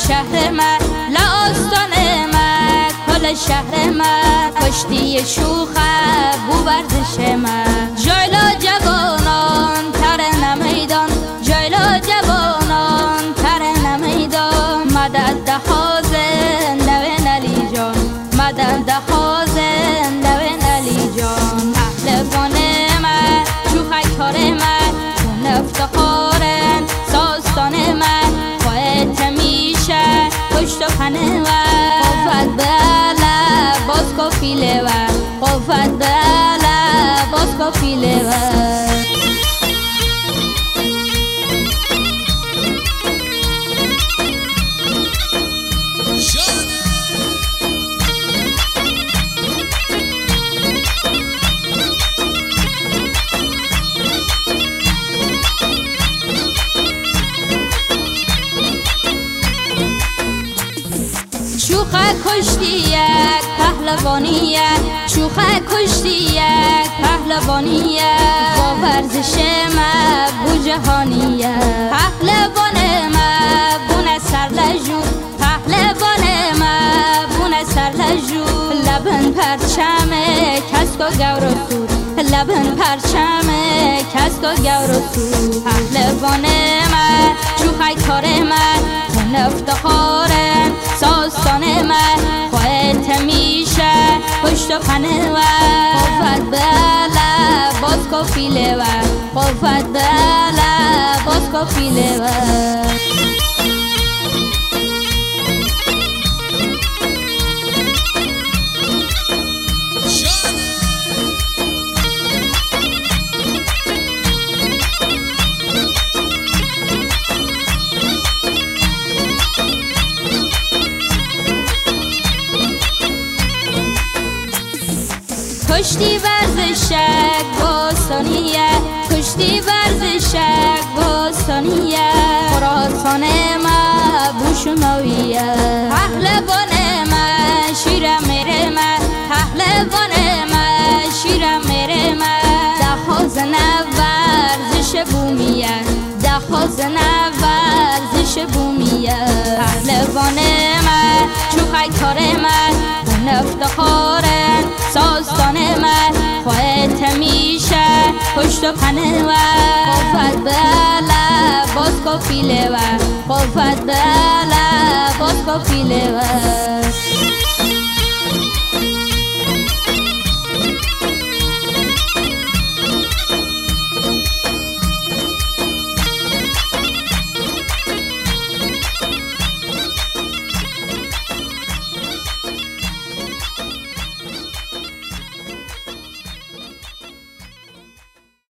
شهر ما لاستان ما کل شهر ما کشتی شوخه بو ورزش ما جایلا جوانان ترن میدان جایلا جوانان ترن میدان مدد ده زنده علی جان مدد ده زنده علی جان پهلوان ما شوخه کار ما چون افتخارن ساستان ما خواهد میشه پشت و پنه و قوت بله باز کفیله و قوت بله باز کفیله و شوخه کشتی یک پهلوانیه شوخه کشتی یک پهلوانیه با ورزش ما بو جهانیه پهلوان ما بونه سر لجو پهلوان ما بونه سر لجو لبن پرچم کسک و گور و سور لبن پرچم کسک و گور و سور پهلوان ما شوخه کار ما اون افتخارن ساستان ما خواهد میشه پشت و پنه و قوت بله باز کفیله و قوت بله باز کفیله و کشتی ورزشک باستانیه کشتی ورزشک باستانیه خراسان ما بوشماویه پهلوان ما شیر میره ما پهلوان ما شیر میره ما دهازن ورزش بومیه دهازن ورزش بومیه پهلوان ما چوخه کار ما اون افتخارن ساستان ما خواهد میشه پشت و پنه و قوت بله باز کفیله و قوت بله باز کفیله و